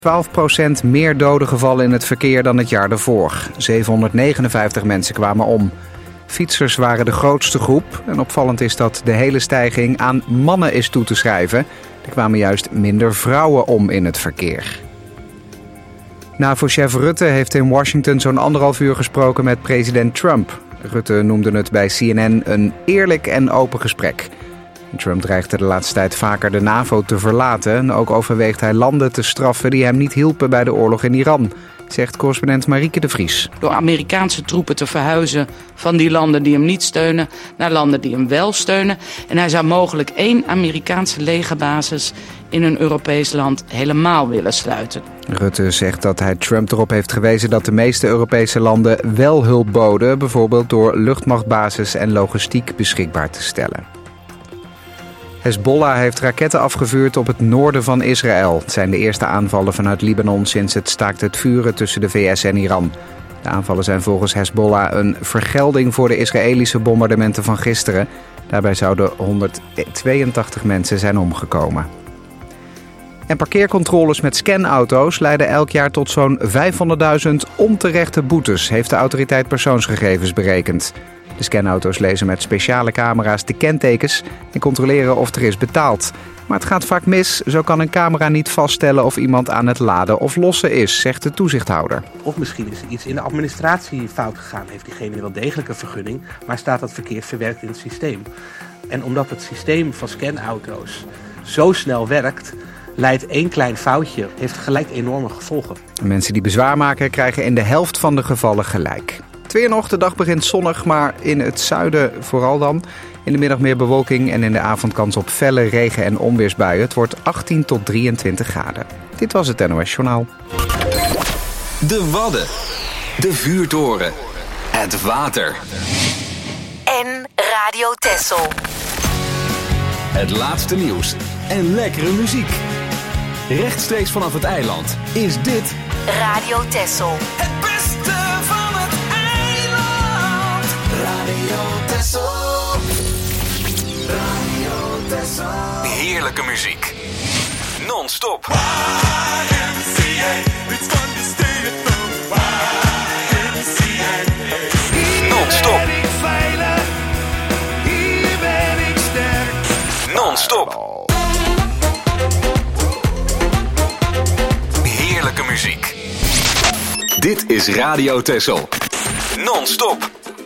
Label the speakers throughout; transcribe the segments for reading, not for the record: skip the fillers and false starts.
Speaker 1: 12% meer doden gevallen in het verkeer dan het jaar daarvoor. 759 mensen kwamen om. Fietsers waren de grootste groep. En opvallend is dat de hele stijging aan mannen is toe te schrijven. Er kwamen juist minder vrouwen om in het verkeer. NAVO-chef Rutte heeft in Washington zo'n 1,5 uur gesproken met president Trump. Rutte noemde het bij CNN een eerlijk en open gesprek. Trump dreigde de laatste tijd vaker de NAVO te verlaten. En ook overweegt hij landen te straffen die hem niet hielpen bij de oorlog in Iran, zegt correspondent Marieke de Vries.
Speaker 2: Door Amerikaanse troepen te verhuizen van die landen die hem niet steunen naar landen die hem wel steunen. En hij zou mogelijk 1 Amerikaanse legerbasis in een Europees land helemaal willen sluiten.
Speaker 1: Rutte zegt dat hij Trump erop heeft gewezen dat de meeste Europese landen wel hulp boden, bijvoorbeeld door luchtmachtbasis en logistiek beschikbaar te stellen. Hezbollah heeft raketten afgevuurd op het noorden van Israël. Het zijn de eerste aanvallen vanuit Libanon sinds het staakt het vuren tussen de VS en Iran. De aanvallen zijn volgens Hezbollah een vergelding voor de Israëlische bombardementen van gisteren. Daarbij zouden 182 mensen zijn omgekomen. En parkeercontroles met scanauto's leiden elk jaar tot zo'n 500.000 onterechte boetes, heeft de autoriteit persoonsgegevens berekend. De scanauto's lezen met speciale camera's de kentekens en controleren of er is betaald. Maar het gaat vaak mis. Zo kan een camera niet vaststellen of iemand aan het laden of lossen is, zegt de toezichthouder.
Speaker 3: Of misschien is er iets in de administratie fout gegaan. Heeft diegene wel degelijk een vergunning, maar staat dat verkeerd verwerkt in het systeem. En omdat het systeem van scanauto's zo snel werkt, leidt 1 klein foutje, heeft gelijk enorme gevolgen.
Speaker 1: Mensen die bezwaar maken krijgen in de helft van de gevallen gelijk. Het weer nog, de dag begint zonnig, maar in het zuiden vooral dan. In de middag meer bewolking en in de avond kans op felle regen- en onweersbuien. Het wordt 18 tot 23 graden. Dit was het NOS Journaal.
Speaker 4: De Wadden. De vuurtoren. Het water.
Speaker 5: En Radio Texel.
Speaker 4: Het laatste nieuws en lekkere muziek. Rechtstreeks vanaf het eiland is dit
Speaker 5: Radio Texel.
Speaker 6: Het beste van het eiland. Radio Texel. Radio Texel.
Speaker 4: heerlijke muziek. Non-stop. Non-stop. Non-stop. Heerlijke muziek. Dit is Radio Texel. Non-stop.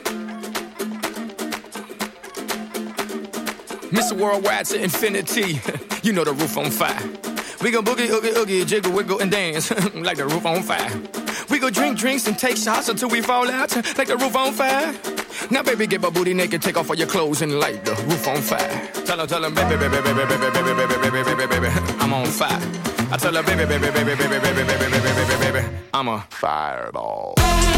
Speaker 7: Mr. Worldwide to infinity. You know the roof on fire. We go boogie, oogie, oogie, jiggle, wiggle, and dance like the roof on fire. We go drink drinks and take shots until we fall out like the roof on fire. Now, baby, get my booty naked, take off all your clothes and light the roof on fire. Tell her, baby, baby, baby, baby, baby, baby, baby, baby, baby, I'm on fire. I tell her, baby, baby, baby, baby, baby, baby, baby, baby, baby, I'm a fireball.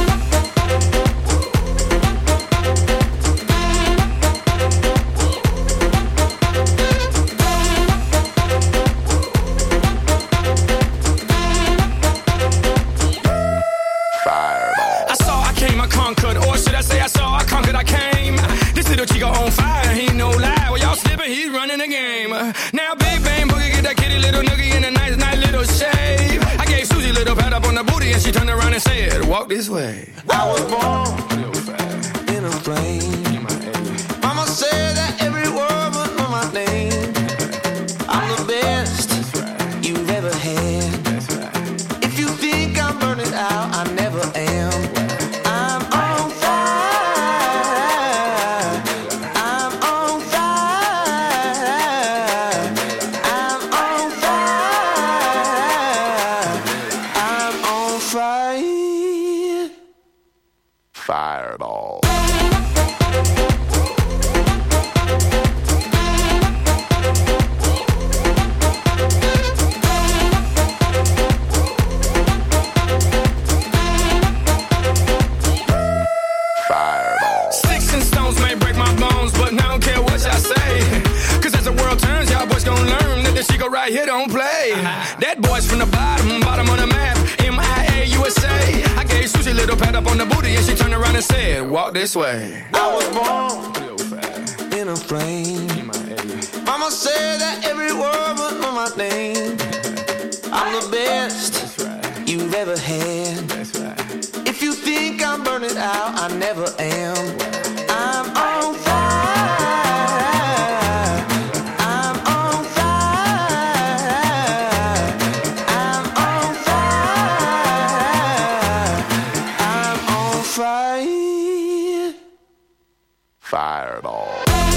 Speaker 7: Chico on fire, he no lie. Well, y'all slipping, he's running the game. Now, Big Bang Boogie, get that kitty little noogie in a nice, nice little shave. I gave Susie a little pat up on the booty, and she turned around and said, walk this way.
Speaker 6: I was born in a plane. Mama said that every word would know my name. I'm the best you've ever had. If you think I'm burning out, I never am.
Speaker 7: Fireball. Sticks and stones may break my bones, but I don't care what y'all say. Cause as the world turns, y'all boys gon' learn that the Chico right here don't play. That boy's from the bottom of the map, MIA, USA. I gave Susie a little pat up on the booty and she turned around and said, walk this way.
Speaker 6: I was born in a plane. Mama said that every word would know my name. I'm the best ever had.
Speaker 7: That's right.
Speaker 6: If you think I'm burning out, I never am. I'm on fire. I'm on fire. I'm on fire. I'm on fire.
Speaker 8: Fireball.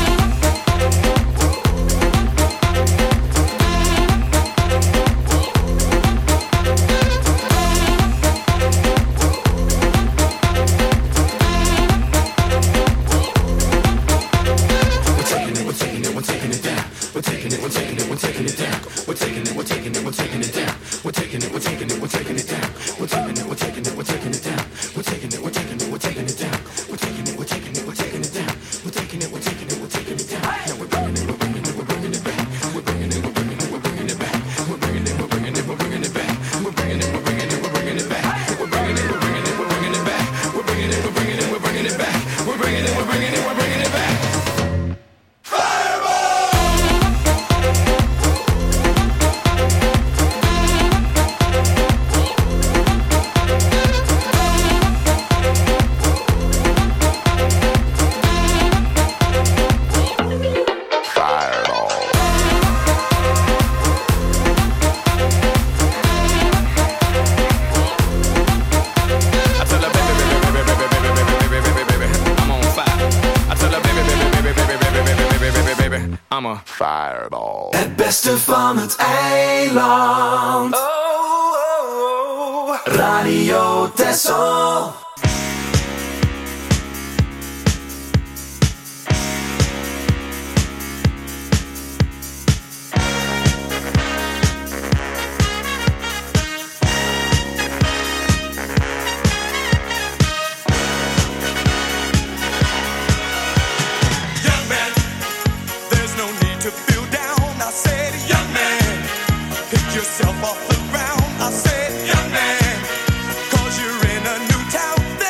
Speaker 8: Fireball.
Speaker 6: Het beste van het eiland. Oh, oh, oh. Radio Texel.
Speaker 9: Yourself off the ground, I said, young man, 'cause you're in a new town.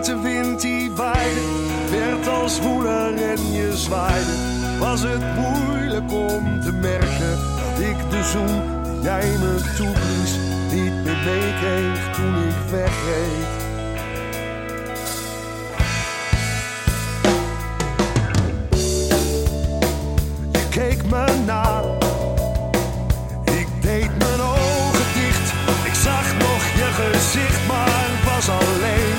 Speaker 8: lentewind die waaide, werd als woeler en je zwaaide. Was het moeilijk om te merken dat ik de zoen die jij me toeblies niet meer meekreeg toen ik wegreed. Je keek me na, ik deed mijn ogen dicht. Ik zag nog je gezicht, maar was alleen.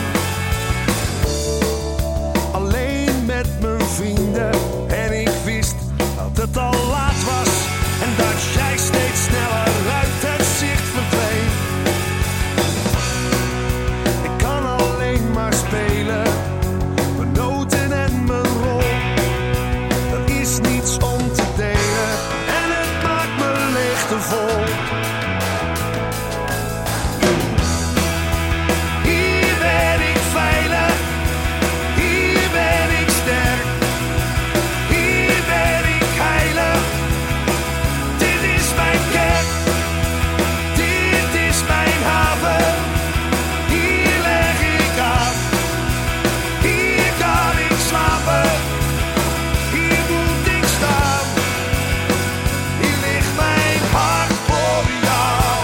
Speaker 8: Alleen met mijn vrienden en ik wist dat het al laat was en dat jij steeds sneller uit het zicht verdween. Ik kan alleen maar spelen, mijn noten en mijn rol. Er is niets om te delen en het maakt me leegtevol. Hier ben ik veilig, hier ben ik sterk, hier ben ik heilig. Dit is mijn kerk, dit is mijn haven. Hier leg ik aan, hier kan ik slapen. Hier moet ik staan, hier ligt mijn hart voor jou.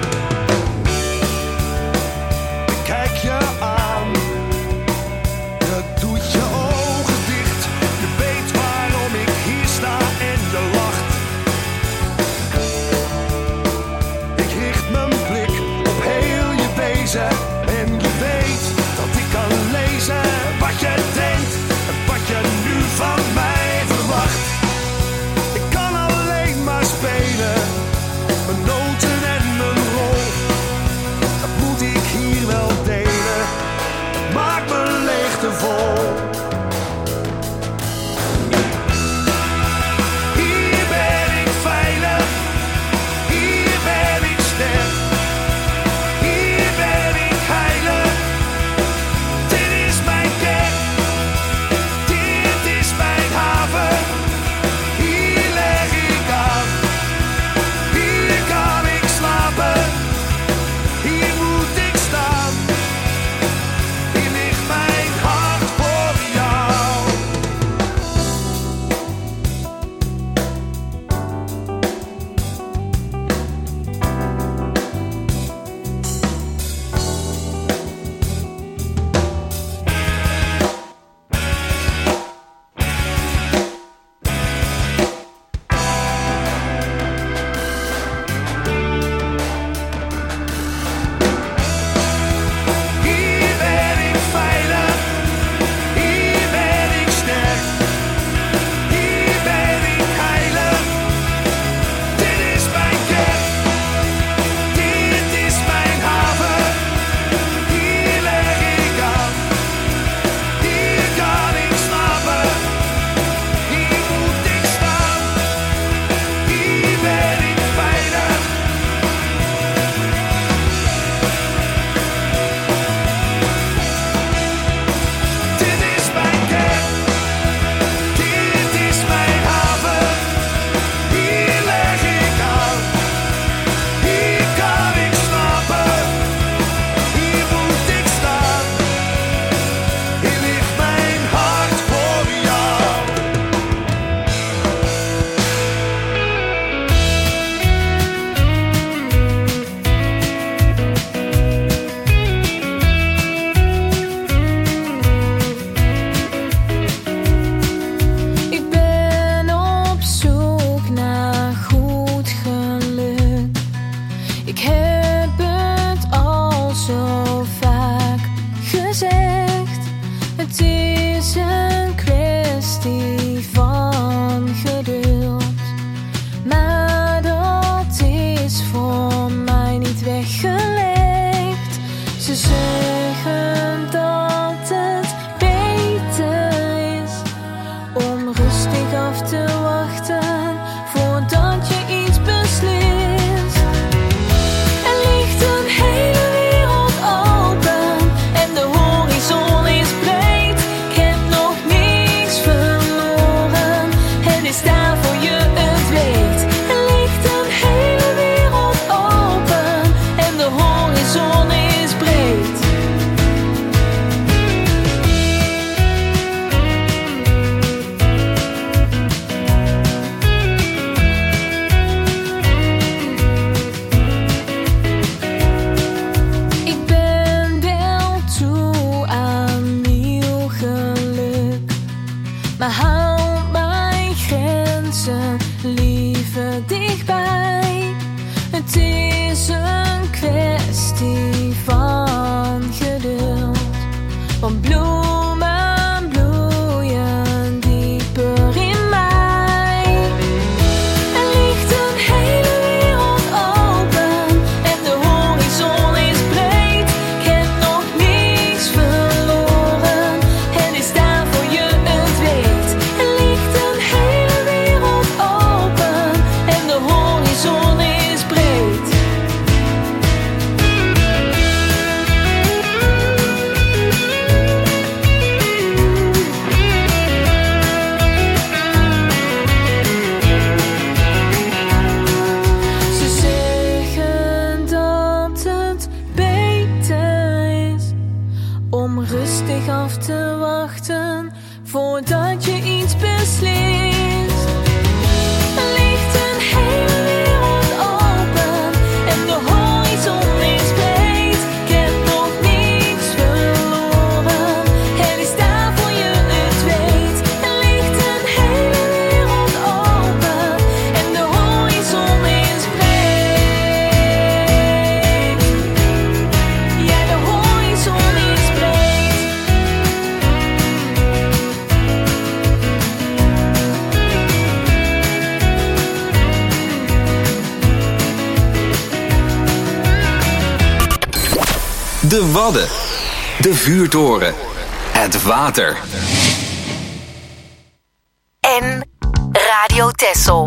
Speaker 8: Ik kijk je aan, je doet je ogen dicht. Je weet waarom ik hier sta en je lacht. Ik richt mijn blik op heel je wezen en je weet dat ik kan lezen wat je denkt en wat je nu van mij verwacht. Ik kan alleen maar spelen, mijn noten en mijn rol. Dat moet ik hier wel delen, het maakt me leegtevol. Hier ben ik veilig, hier ben ik sterk, hier ben ik heilig. Dit is mijn kerk, dit is mijn haven. Hier leg ik aan, hier kan ik slapen. Hier moet ik staan, hier ligt mijn hart voor jou. Hier ben ik veilig, hier ben ik sterk, hier ben ik heilig. Dit is mijn kerk, dit is mijn haven. Hier leg ik aan, hier kan ik slapen. Hier moet ik staan, hier ben ik veilig. Dit is mijn kerk, dit is mijn haven. Hier leg ik aan, hier kan ik slapen. Hier moet ik staan, hier ligt mijn hart voor jou.
Speaker 9: Ik ben op zoek naar goed geluk. Ik heb het al zo vaak gezegd. Het is een kwestie van geduld. Maar dat is voor mij niet weggelegd. Ze zeggen dat het beter is om rustig af te wachten voordat je iets beslist. Er ligt een hele wereld open en de horizon is breed. Ik Want bloemen bloeien dieper in mij. Er ligt een hele wereld open en de horizon is breed. Ik heb nog niets verloren en ik sta voor je het weet. Er ligt een hele wereld open en de horizon is breed. Ze zeggen dat het beter is om rustig af te wachten voordat je iets beslist. Er ligt een hele wereld open en de horizon is breed. Ik heb nog niets verloren en ik sta voor je het weet. Er ligt een hele wereld open en de horizon is breed. Ja, de horizon is breed.
Speaker 4: De Wadden. De vuurtoren. Het water.
Speaker 5: En Radio Texel.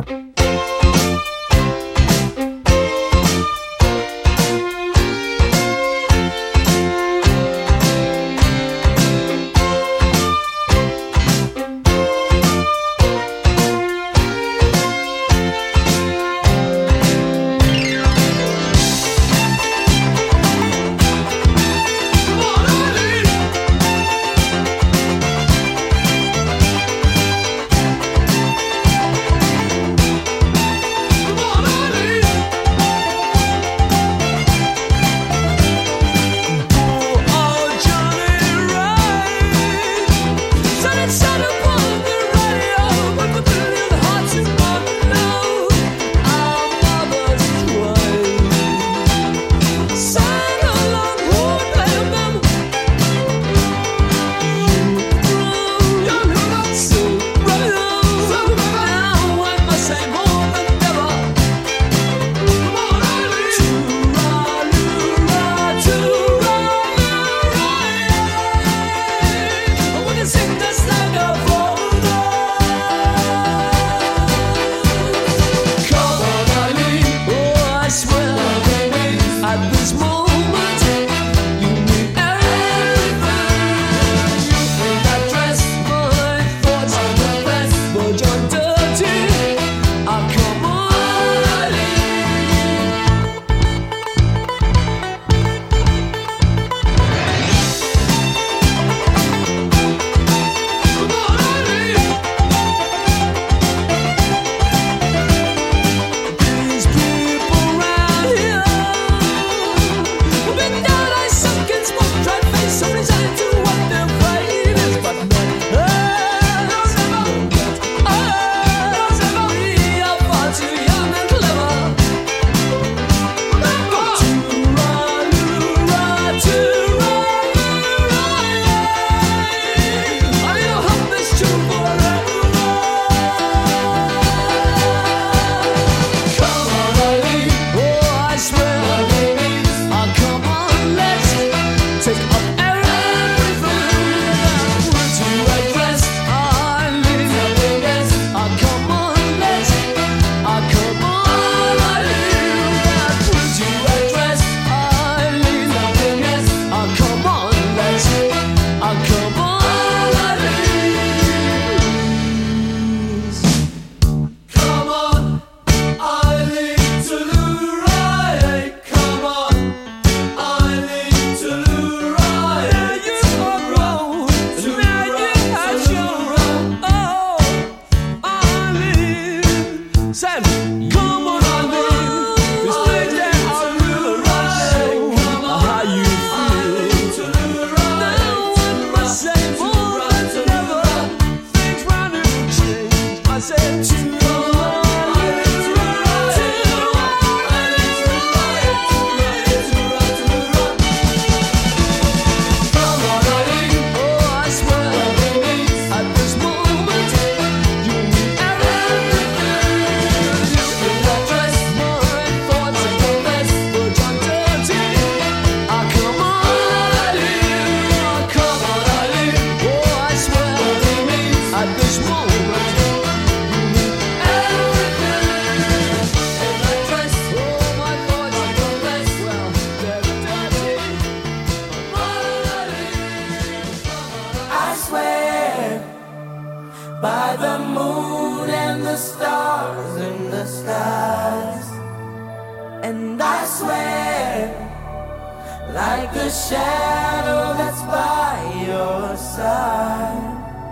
Speaker 6: swear by the moon and the stars in the skies. And I swear like a shadow that's by your side.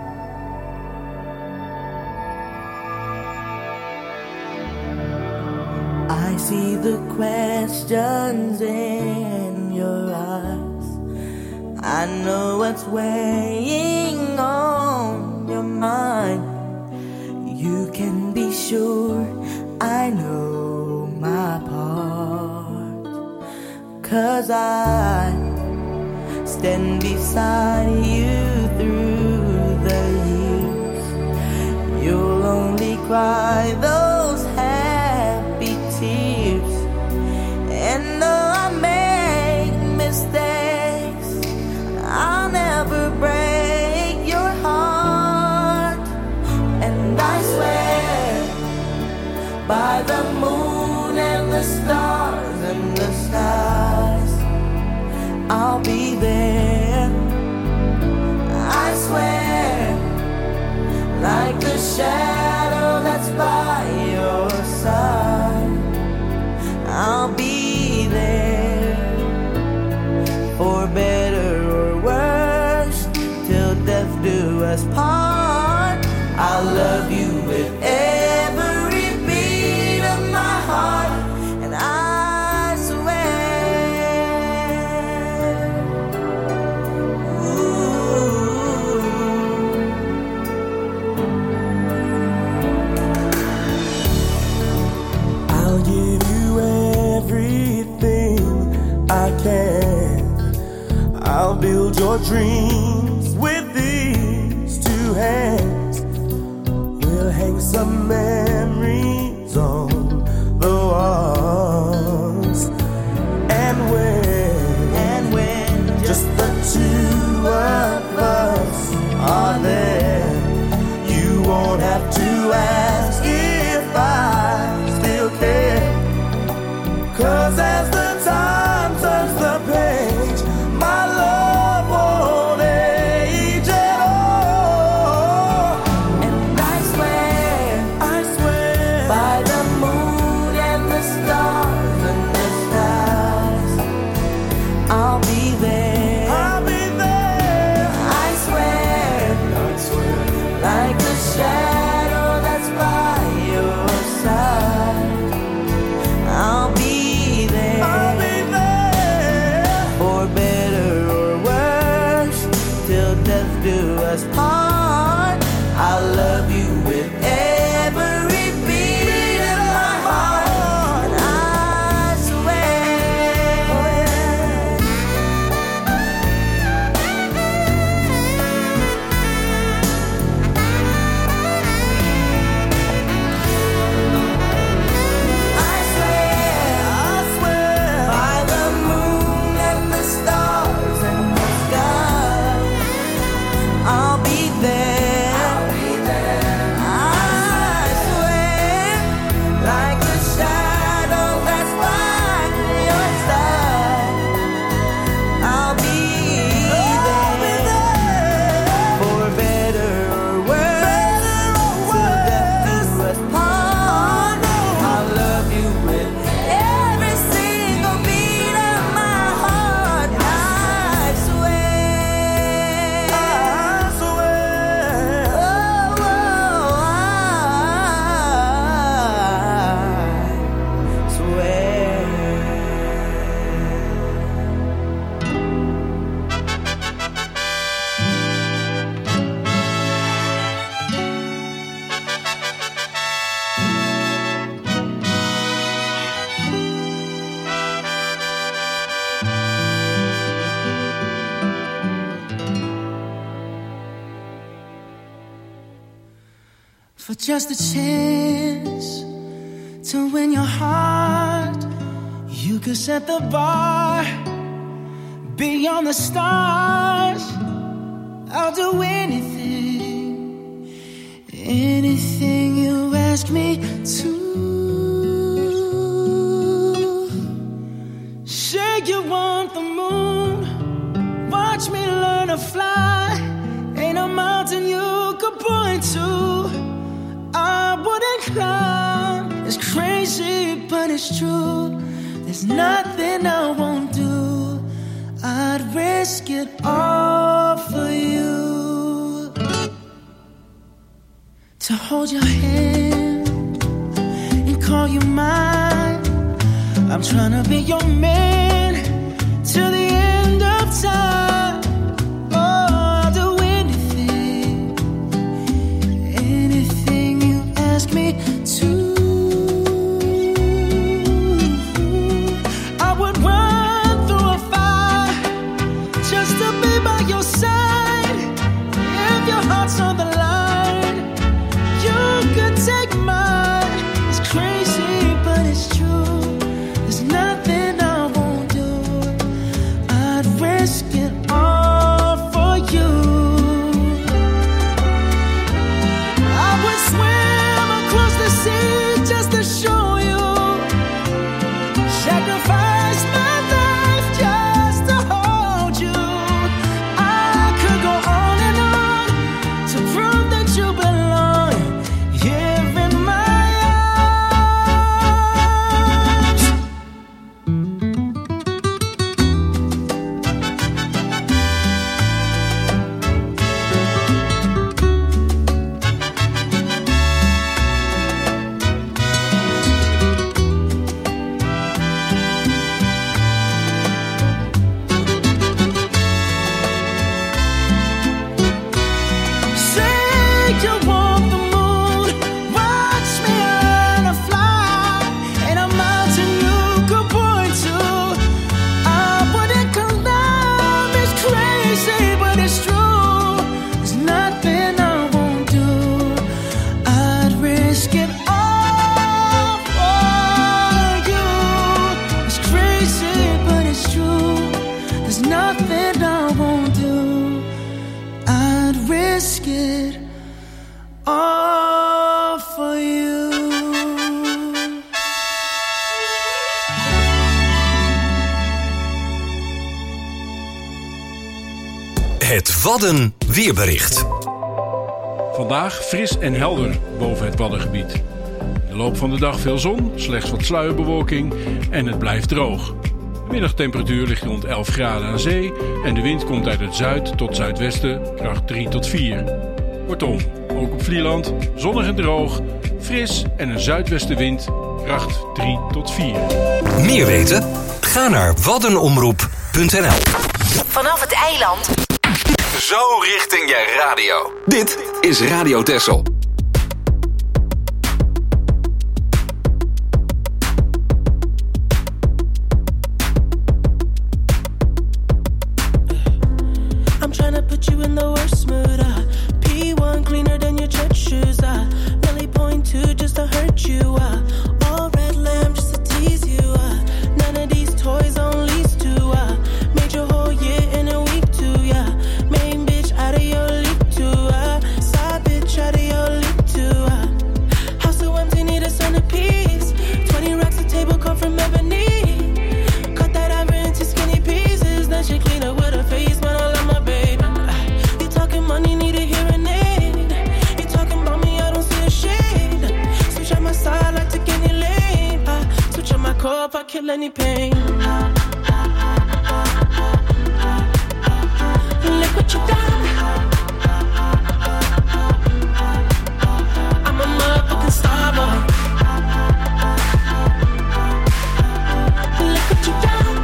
Speaker 6: I see the questions in your eyes. I know what's weighing on your mind. You can be sure I know my part, 'cause I stand beside you through the years. You'll only cry those happy tears. And though I make mistakes, I'll never break your heart. And I swear by the moon and the stars and the skies, I'll be there. I swear like the shadow that's by your side, I'll be there. For better or worse, till death do us part. I'll love you with every beat of my heart. And I swear, ooh, I'll give you everything I can. I'll build your dreams with these two hands. We'll hang some memories on the walls. And when just the two of us are there, you won't have to ask if I still care. 'Cause as the time turns the page, my love won't age at all. And I swear by the moon and the stars and the skies, I'll be there. I swear like a shadow that's by your side, I'll be there. For better or worse, till death do us part. I'll love you with every beat of my heart. And I swear, I swear by the moon and the stars and the skies, I'll be there. I swear like a shadow that's by your side, I'll be there. For better or worse, till death do us part. I'll love you with every single beat of my heart. I swear, oh, I swear.
Speaker 10: For just a chance to win your heart, you could set the bar beyond the stars. I'll do anything, anything you ask me to. Say you want the moon, watch me learn to fly. Ain't no it's true. There's nothing I won't do. I'd risk it all for you. To hold your hand and call you mine. I'm trying to be your man till the end of time. Oh, I'll do anything, anything you ask me to. I would run through a fire just to be by your side. If your heart's on the line, you could take mine. It's crazy, but it's true. There's nothing I won't do. I'd risk it all for you. I would swim across the sea just to show you. Sacrifice my life just to hold you. I could go on and on to prove that you belong here in my arms. Say you want the moon, watch me learn to fly. And a mountain you could point to, I wouldn't climb. It's crazy, but it's true. There's nothing I won't do. I'd risk it all for you. It's crazy, but it's true. There's nothing I won't do. I'd risk it all for you.
Speaker 11: Het Wadden weerbericht.
Speaker 12: Vandaag fris en helder boven het Waddengebied. In de loop van de dag veel zon, slechts wat sluierbewolking en het blijft droog. De middagtemperatuur ligt rond 11 graden aan zee en de wind komt uit het zuid tot zuidwesten, kracht 3 tot 4. Kortom, ook op Vlieland, zonnig en droog, fris en een zuidwestenwind, kracht 3 tot 4.
Speaker 11: Meer weten? Ga naar waddenomroep.nl.
Speaker 5: Vanaf het eiland.
Speaker 4: Zo richting je radio. Dit is Radio Texel.
Speaker 10: I'm trying to put you in the worst mood. P1 cleaner than your church shoes. Really point to just to hurt you. All red lamb just to tease you. None of these toys on lease to. Made your whole year in a week too. Yeah, main bitch out of your league too. Side bitch out of your league too. House so empty, need a centerpiece. 20 racks a table come from ebony. Cut that ivory into skinny pieces. Then she clean up with her face, man, I love my baby. You talking money, need a hearing aid. You talking about me, I don't see a shade. Switch on my side, I take any lane. Switch on my core if I kill any pain. Look what you done. I'm a motherfucking star boy. Look what you done.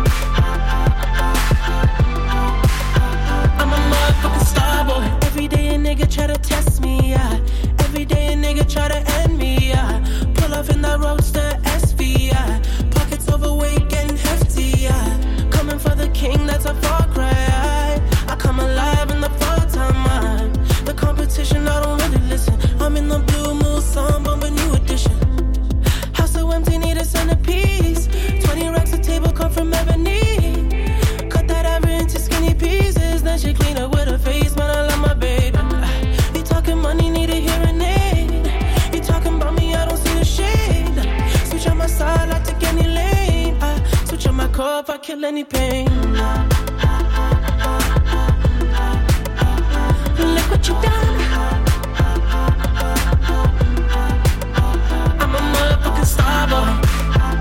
Speaker 10: I'm a motherfucking star boy. Every day a nigga try to test me, yeah. Every day a nigga try to end me, yeah. Pull off in the roadster SV, yeah. Pockets overweight, getting hefty, yeah. Coming for the king, that's a far cry. I come alive in the fall time. The competition, I don't really listen. I'm in the blue moon, song, bumping new edition. House so empty, need a centerpiece. 20 racks a table come from ebony. Cut that ivory into skinny pieces. Then she clean up with her face, man, I love my baby. You talking money, need a hearing aid. You talking about me, I don't see a shade. Switch on my side, I take any lane. Switch on my core if I kill any pain. Look what you done. I'm a motherfucking star boy.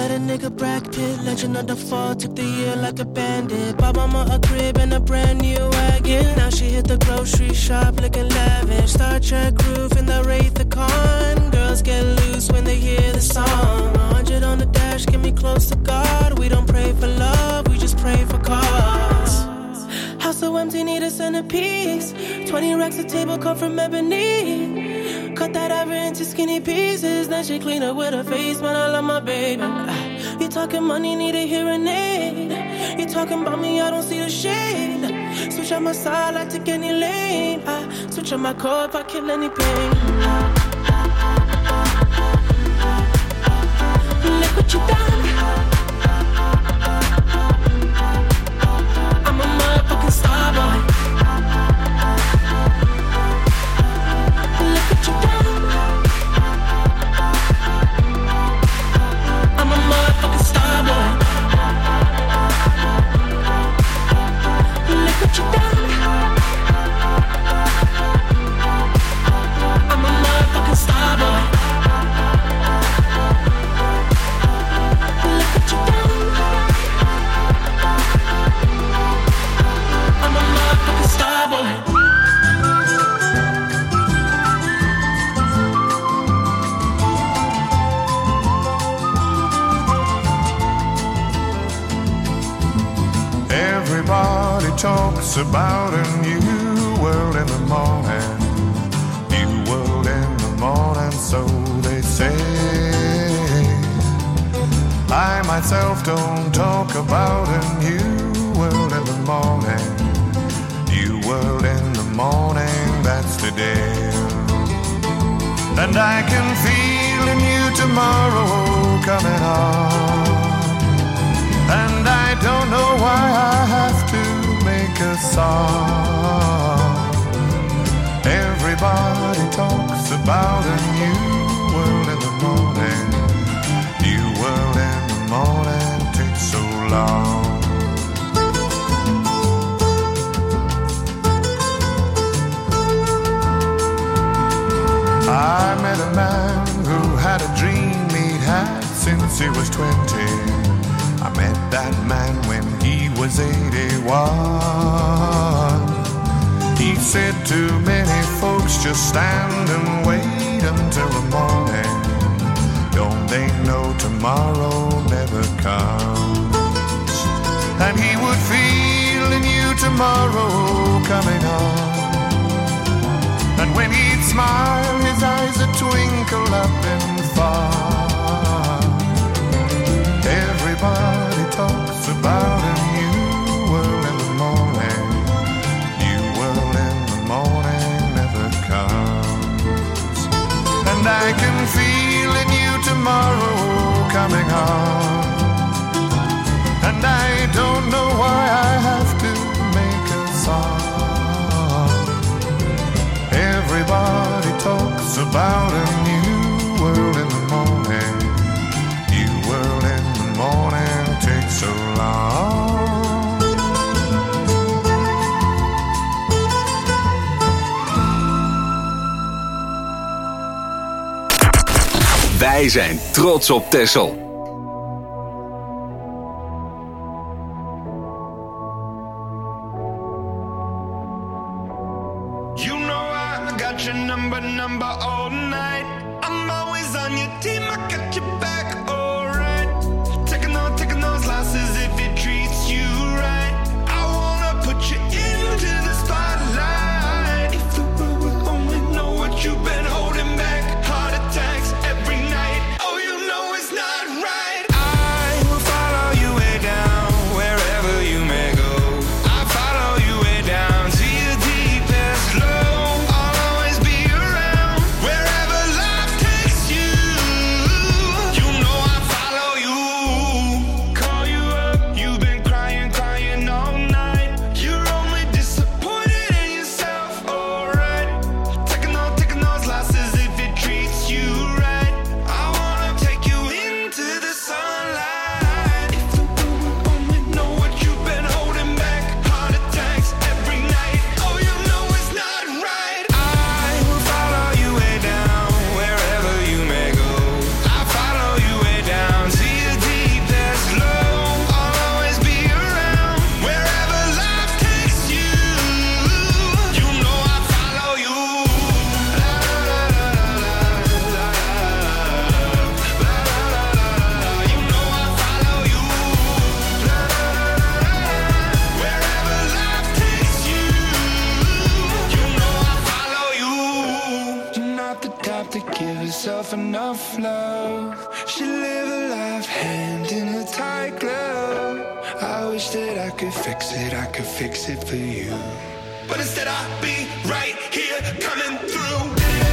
Speaker 10: met a nigga Brad Pitt, legend of the fall, took the year like a bandit. Bought mama a crib and a brand new wagon. Now she hit the grocery shop looking lavish. Star Trek roof in the Wraith the Con. Girls get loose when they hear the song. 100 on the dash, get me close to God. We don't pray for love, we just pray for cause. House so empty, need a centerpiece. 20 racks of table cut from ebony. Cut that ever into skinny pieces. Then she clean up with her face, man, I love my baby. You talking money, need a hearing aid. You talking about me, I don't see the shade. Switch on my side, I take any lane. I switch on my core if I kill any pain. Look what you done. I'm a motherfucking star boy. Look what you done. I'm a motherfucking star boy. Look what you done. I'm a motherfucking star boy. Look what you done. I'm a motherfucking star boy.
Speaker 8: Everybody talks about a new world in the morning. New world in the morning, so they say. I myself don't talk about a new world in the morning. New world in the morning, that's today. And I can feel a new tomorrow coming on. And I don't know why I have to make a song. Everybody talks about a new world in the morning. New world in the morning takes so long. I met a man who had a dream he'd had since he was 20. I met that man when he was 81. He said to many folks, just stand and wait until the morning. Don't they know tomorrow never comes? And he would feel a new tomorrow coming on. And when he'd smile, his eyes would twinkle up and far. Everybody talks about a new world in the morning. New world in the morning never comes. And I can feel a new tomorrow coming on. And I don't know why I have to make a song. Everybody talks about a new world in the morning. New world in the morning takes so long.
Speaker 11: Wij zijn trots op Texel.
Speaker 8: You've been holding back heart attacks every night. Oh, you know it's not right. tough love. She live a life hand in a tight glove. I wish that I could fix it for you. But instead I'll be right here coming through.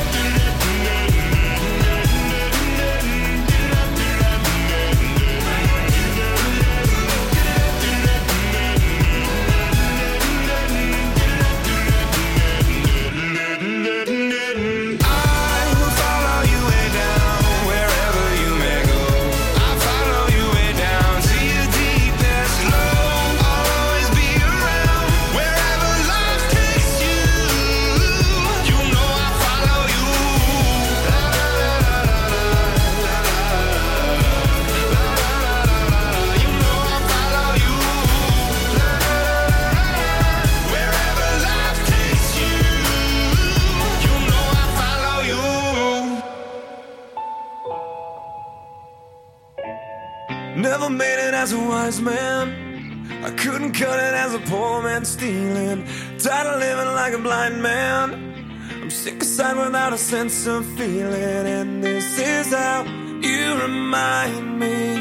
Speaker 6: Never made it as a wise man. I couldn't cut it as a poor man stealing. Tired of living like a blind man. I'm sick aside without a sense of feeling. And this is how you remind me.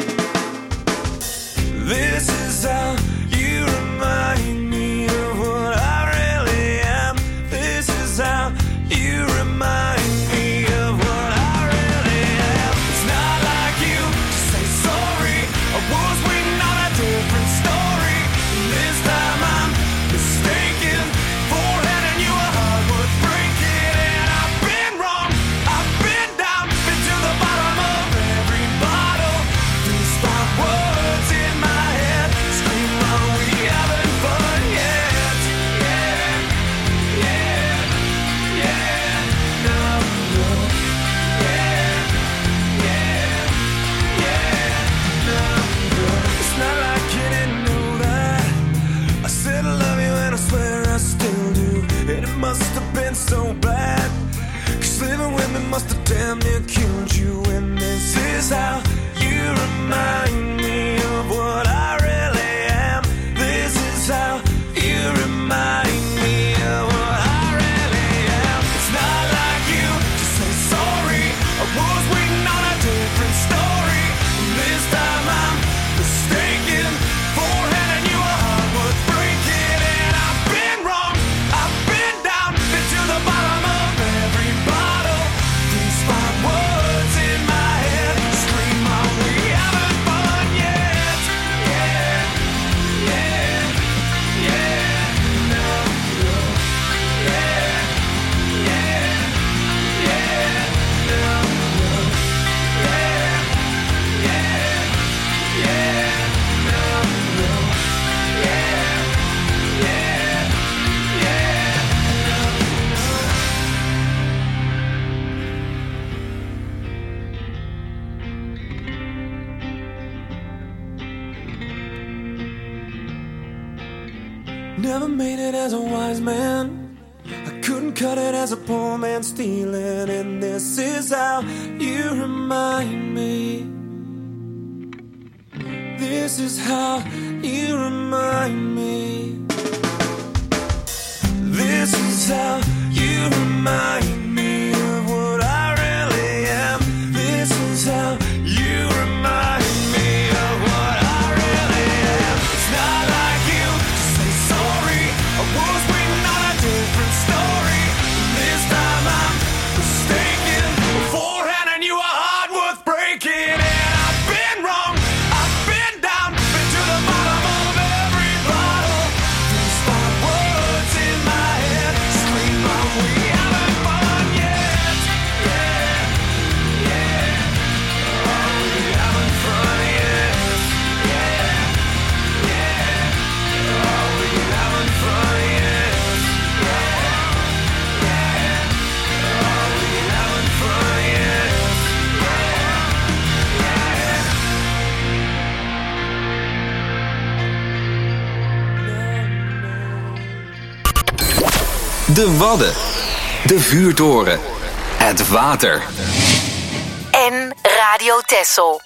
Speaker 6: This is how you remind me of what I really am. This is how you remind me of what I really am. It's not like you to say sorry. I was waiting on a different story. This time I'm mistaken for handing you a heart worth breaking. And I've been wrong, I've been down, been to the bottom of every bottle. These five words in my head scream, are we having fun yet? Yeah, yeah, yeah, no, no. Yeah, yeah, yeah, no, no. It's not like you didn't know that. I said I love you and I swear I still do. And it must have been so bad, 'cause living with me must have damn near killed you. And this is how you remind me of what I really am. This is how you remind me of what I really am. It's not like you to say sorry. I was waiting on a different story. This time I'm mistaken for handing you a heart worth breaking. And I've been wrong, I've been down, been to the bottom of every bottle. These five words in my head scream, are we having fun yet? Yeah, yeah, yeah, no, no. Yeah, yeah, yeah, no, no. Yeah, yeah, yeah, no, no. Yeah, yeah, yeah, no, Never made it as a wise man. I couldn't cut it as a poor man stealing. And this is how you remind me. This is how you remind me. This is how you remind me of what I really am. This is how you remind me of what I really am. It's not like you to say sorry. I was waiting on a different story. This time I'm mistaken for handing you a heart worth breaking. And I've been wrong, I've been down, been to the bottom of every bottle. These five words in my head scream, are we having fun yet? Yeah, yeah. Are we having fun yet? Yeah, yeah. Are we having fun yet? Yeah, yeah. Are we having fun yet?
Speaker 11: De Wadden. De Vuurtoren. Het water.
Speaker 5: En Radio Texel.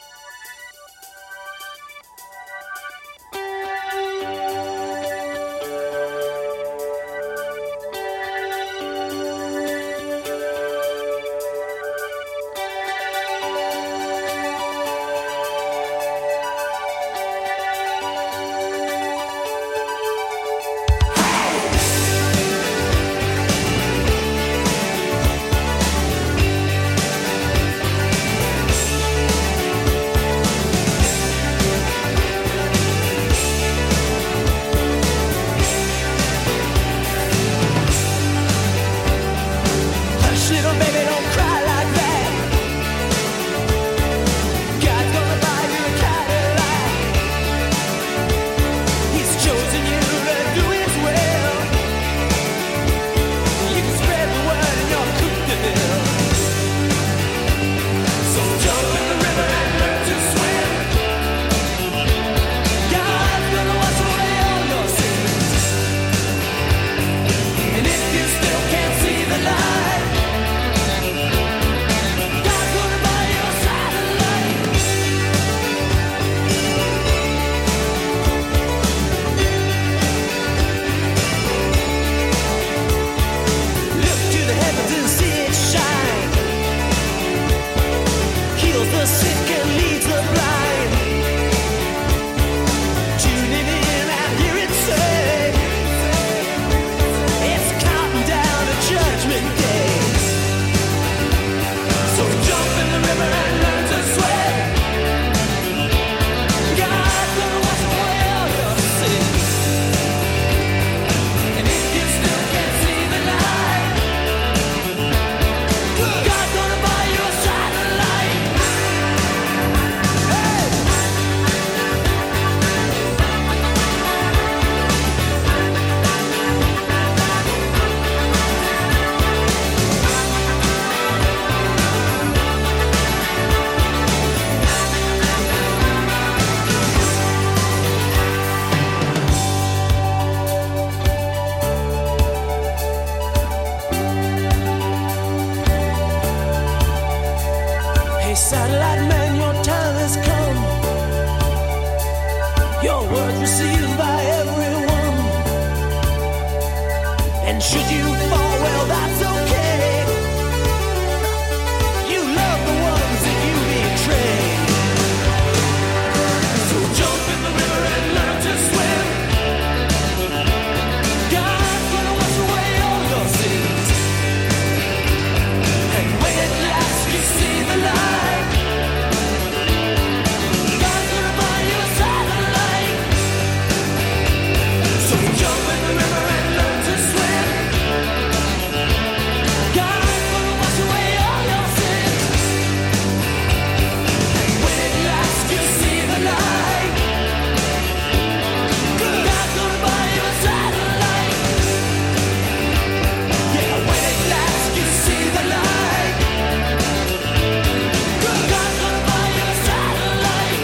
Speaker 10: Hey, satellite man, your time has come. Your word received by everyone. And should you fall, well, that's okay. You love the ones that you betray. So jump in the river and learn to swim. God's gonna wash away all your sins. And when at last you see the light, God's gonna buy you a satellite. So jump in the river and learn to swim. God's gonna wash away all your sins. And when at last you see the light, God's gonna buy you a satellite. Yeah, when at last you see the light, God's gonna buy you a satellite.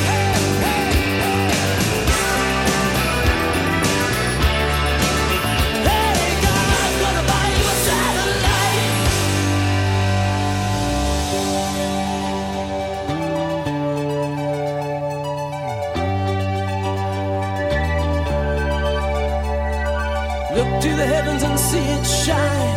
Speaker 10: Hey, God's gonna buy you a satellite. Look to the heavens and see it shine.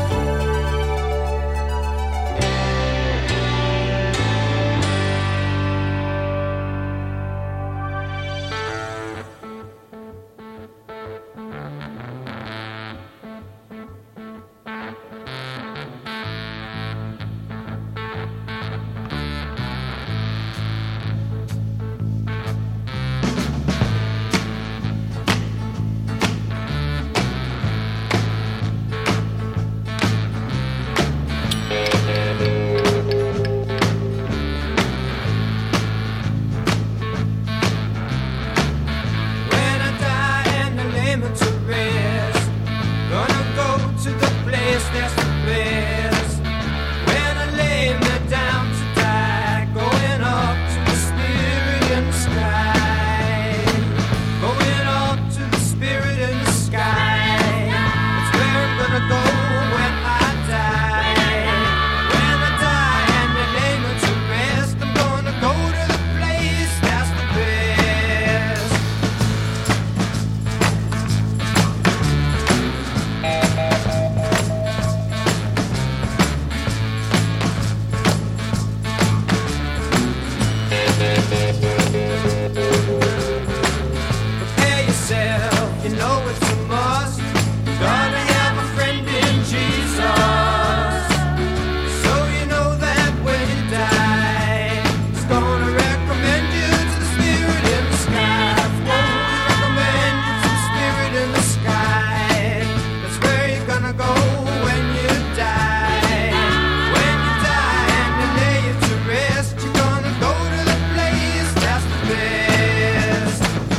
Speaker 10: When I die and I lay me to rest, gonna go to the place that's the best. When I lay me down to die, going up to the spirit in the sky. Going up to the spirit in the sky. That's where I'm gonna go when I die. When I die and they lay me to rest, I'm gonna go to the place that's the best. Prepare yourself, you know it's a must. Gonna have a friend in Jesus. So you know that when you die, He's gonna recommend you to the spirit in the sky. Won't recommend you to the spirit in the sky. That's where you're gonna go when you die. When you die and they lay you to rest, you're gonna go to the place that's the best.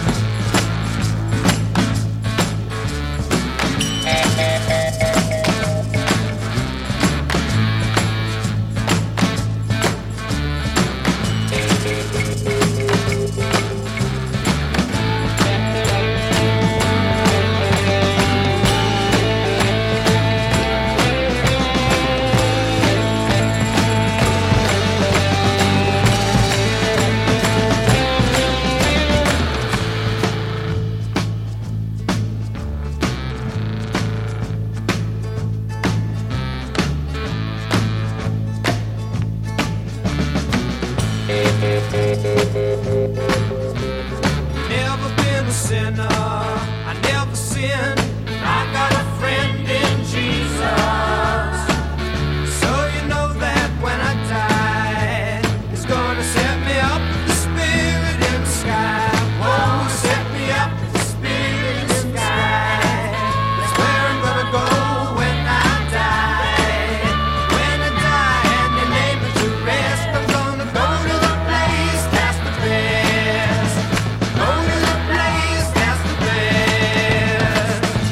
Speaker 10: Never been a sinner, I never sinned. I got a friend in Jesus. So you know that when I die, He's gonna set me up with the spirit in the sky. Oh, set me up with the spirit in the sky. That's where I'm gonna go when I die. When I die and they lay me to rest, I'm gonna go to the place that's the best. Go to the place that's the best.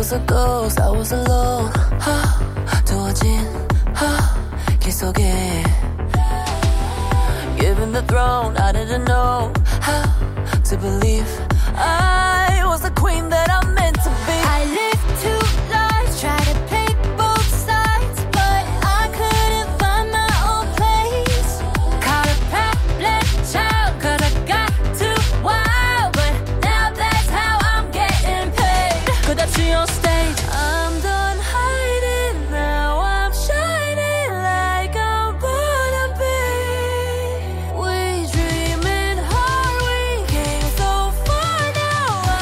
Speaker 9: was a ghost, I was alone. 두어진 길 속에 given the throne, I didn't know how to believe I was the queen that I'm meant to be. I lived two lives, tried to pick both sides, but I couldn't find my own place. Caught a problem child, 'cause I got too wild, but now that's how I'm getting paid. 끝없이 on stage, I'm done hiding, now I'm shining like I'm born to be. We dreaming hard, we came so far, now I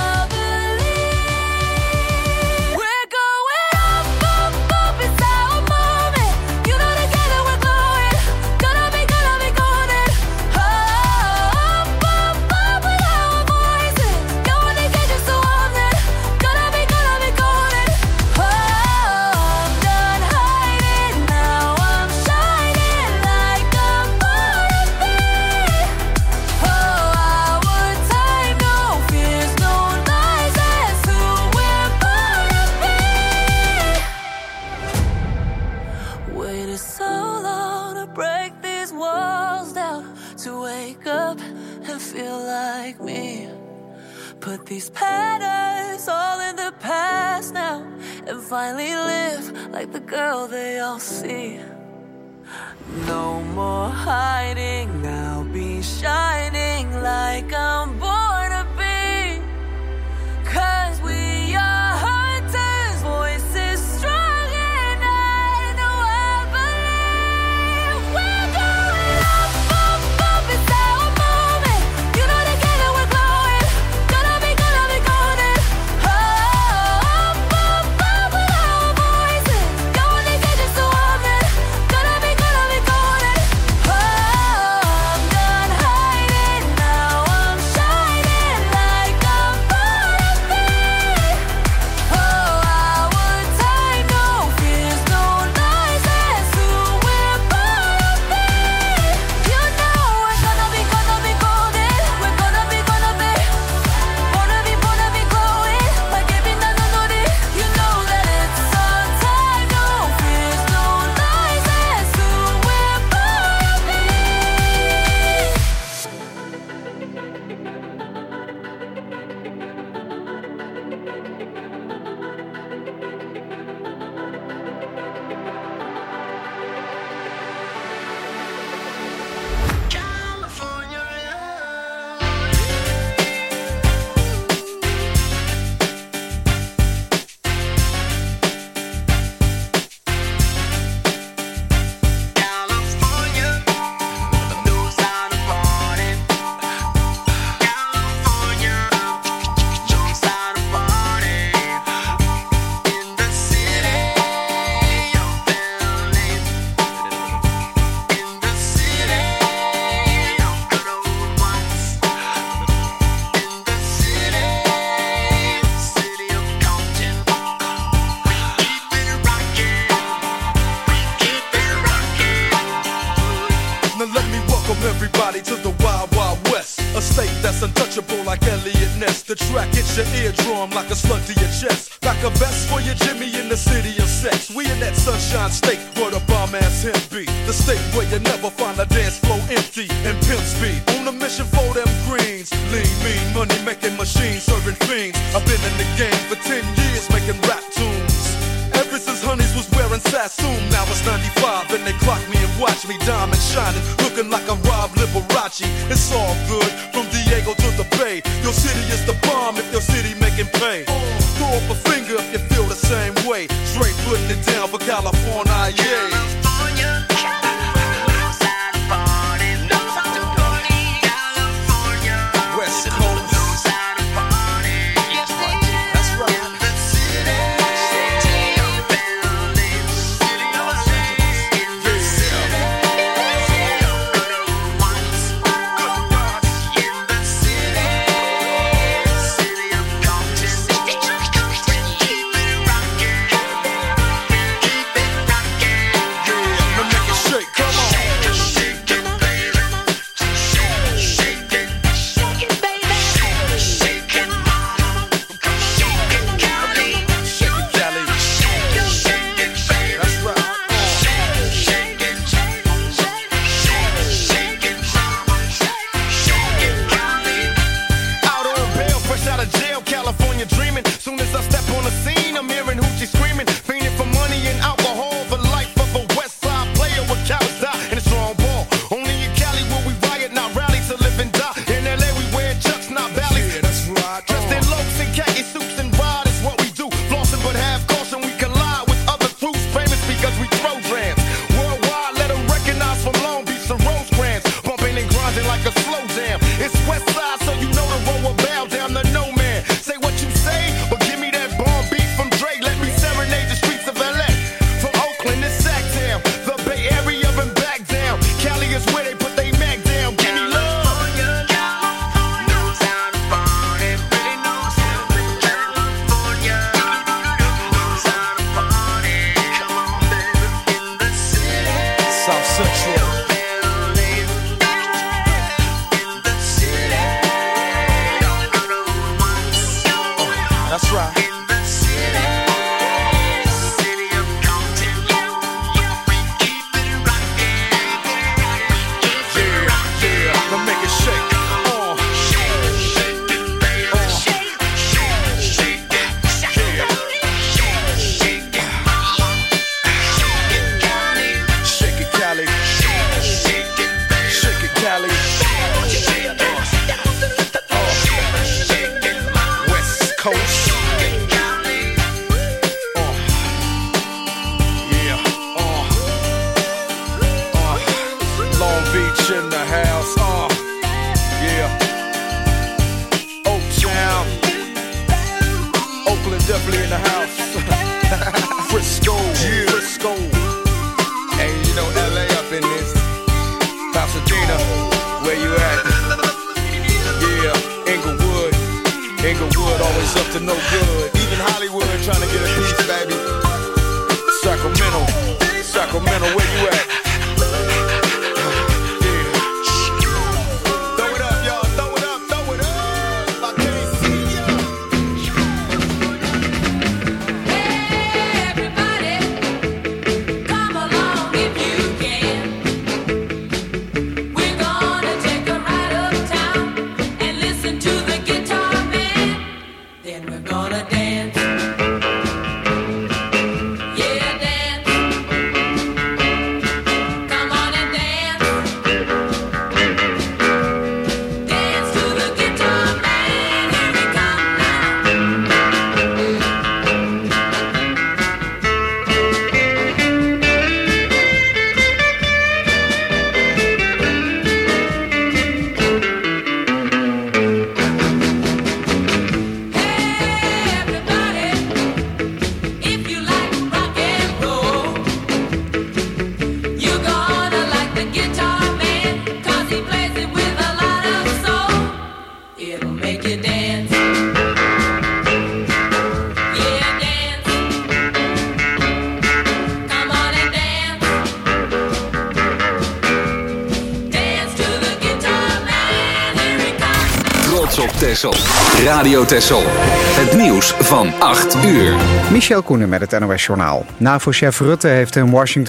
Speaker 9: believe we're going up, up, up, it's our moment. You know together we're glowing, gonna be golden. Up, up, up with our voices, going to get you so on it. Gonna be golden. Oh, I'm done hiding, now I'm shining like I'm born to be. Oh, our time, no fears, no lies, that's who we're born to be. Waited so long to break these walls down, to wake up and feel like me. Put these patterns all in the past now, and finally live like the girl they all see. No more hiding, now be shining like I'm born to be. 'Cause we are hunters, voices strong, and I know I believe we're going up, up, up, it's our moment. You know together we're glowing, gonna be golden. Up, up, up with our voices, going to get you so on it. Gonna be golden. Oh, I'm done hiding, now I'm shining like I'm born to be. Oh, our time, no fears, no lies, that's who we're born to be. You know we're gonna be golden. We're gonna be glowing, like every night on the day. You know that it's our time, no fears, no lies, that's who we're born to be.
Speaker 8: Now let me welcome everybody to the Wild Wild West, a state that's untouchable like Elliot Ness. The track hits your eardrum like a slug to your chest, like a vest for your Jimmy in the city of sex. We in that sunshine state where the bomb ass him be, the state where you never find a dance floor empty and pimp speed. On a mission for them greens, lean, mean, money making machines serving fiends. I've been in the game for 10 years making rap tunes. Ever since Honeys was wearing Sassoon, now it's 95 and they clock me and watch me diamond shining, looking like I'm Rob Liberace. It's all good from Diego to the Bay. Your city is the bomb if your city making pay. Throw up a finger if you feel the same way. Straight putting it down for California, yeah. West Coast. That's right.
Speaker 13: Sacramento, where you at?
Speaker 11: Texel. Radio Texel. Het nieuws van 8 uur.
Speaker 1: Michel Koenen met het NOS Journaal. NAVO-chef Rutte heeft in Washington